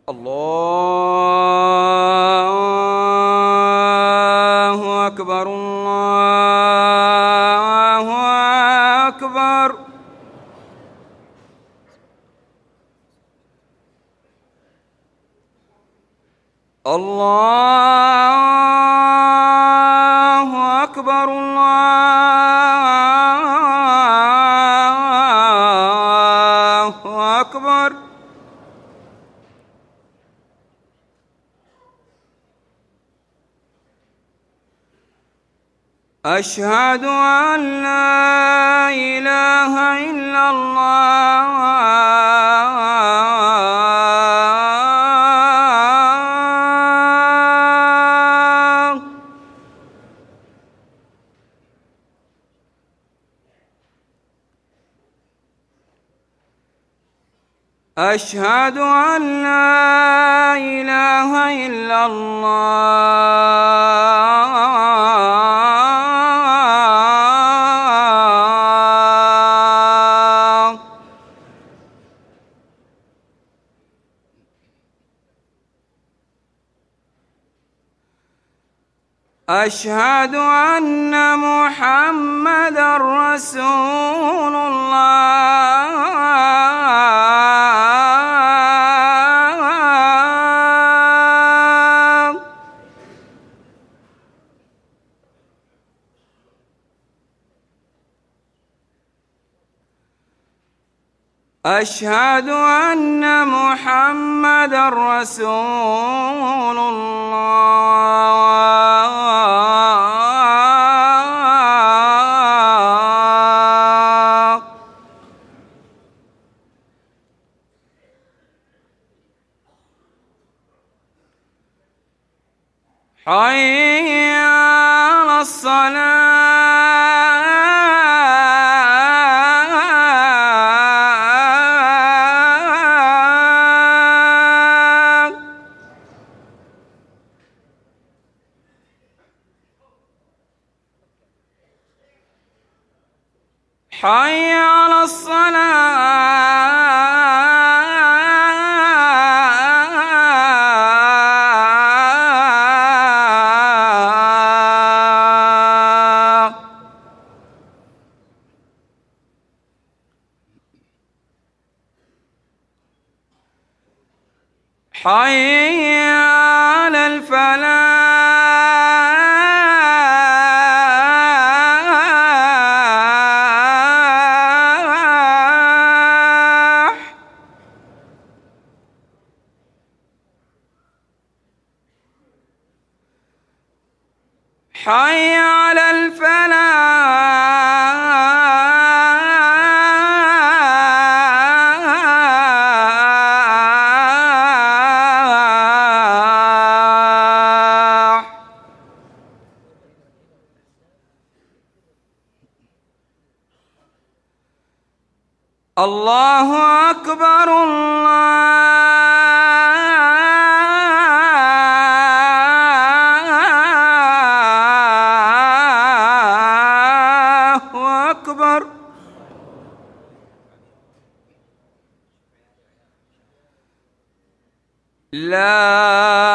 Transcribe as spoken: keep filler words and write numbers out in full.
الله أكبر الله أكبر. الله أكبر الله أكبر. أشهد أن لا إله إلا الله أشهد أن لا إله إلا الله. أشهد أن محمدًا رسول الله. أشهد أن محمدًا رسول الله. حي على الصلاة. حي على الصلاة. حي على الفلاح. حي على الفلاح. الله أكبر الله أكبر. لا